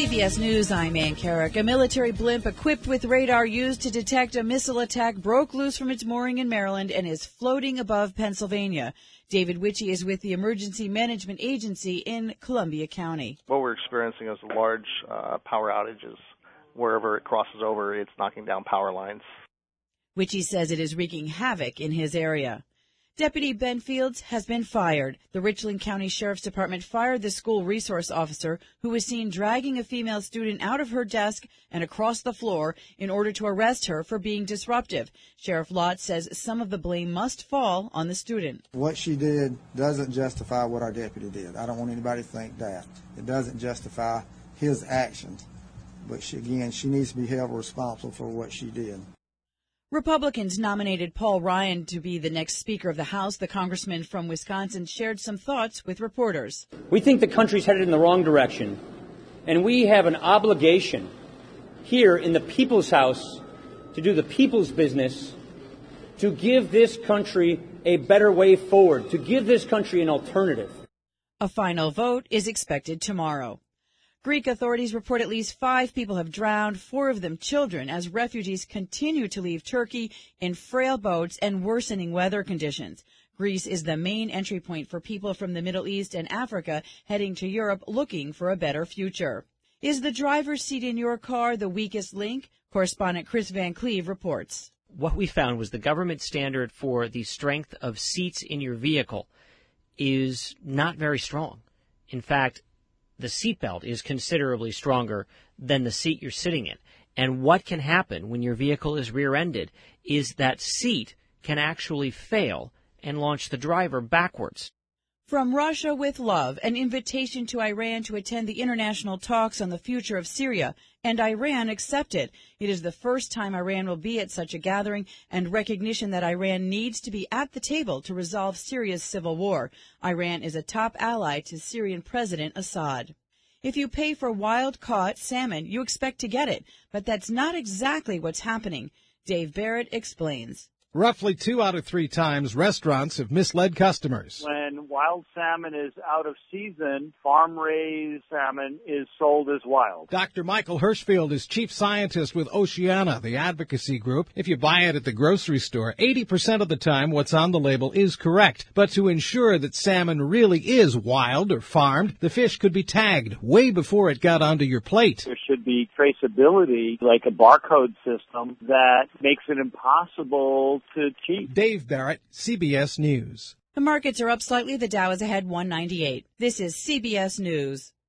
CBS News, I'm Ann Carrick. A military blimp equipped with radar used to detect a missile attack broke loose from its mooring in Maryland and is floating above Pennsylvania. David Witchey is with the Emergency Management Agency in Columbia County. What we're experiencing is large power outages. Wherever it crosses over, it's knocking down power lines. Witchey says it is wreaking havoc in his area. Deputy Ben Fields has been fired. The Richland County Sheriff's Department fired the school resource officer who was seen dragging a female student out of her desk and across the floor in order to arrest her for being disruptive. Sheriff Lott says some of the blame must fall on the student. What she did doesn't justify what our deputy did. I don't want anybody to think that. It doesn't justify his actions. But she needs to be held responsible for what she did. Republicans nominated Paul Ryan to be the next Speaker of the House. The congressman from Wisconsin shared some thoughts with reporters. We think the country's headed in the wrong direction, and we have an obligation here in the People's House to do the people's business, to give this country a better way forward, to give this country an alternative. A final vote is expected tomorrow. Greek authorities report at least 5 people have drowned, 4 of them children, as refugees continue to leave Turkey in frail boats and worsening weather conditions. Greece is the main entry point for people from the Middle East and Africa heading to Europe looking for a better future. Is the driver's seat in your car the weakest link? Correspondent Chris Van Cleve reports. What we found was the government standard for the strength of seats in your vehicle is not very strong. In fact, the seatbelt is considerably stronger than the seat you're sitting in. And what can happen when your vehicle is rear-ended is that seat can actually fail and launch the driver backwards. From Russia with love, an invitation to Iran to attend the international talks on the future of Syria, and Iran accepted. It is the first time Iran will be at such a gathering, and recognition that Iran needs to be at the table to resolve Syria's civil war. Iran is a top ally to Syrian President Assad. If you pay for wild-caught salmon, you expect to get it, but that's not exactly what's happening. Dave Barrett explains. Roughly 2 out of 3 times, restaurants have misled customers. When wild salmon is out of season, farm-raised salmon is sold as wild. Dr. Michael Hirschfield is chief scientist with Oceana, the advocacy group. If you buy it at the grocery store, 80% of the time what's on the label is correct. But to ensure that salmon really is wild or farmed, the fish could be tagged way before it got onto your plate. There should be traceability, like a barcode system, that makes it impossible to cheat. Dave Barrett, CBS News. The markets are up slightly. The Dow is ahead 198. This is CBS News.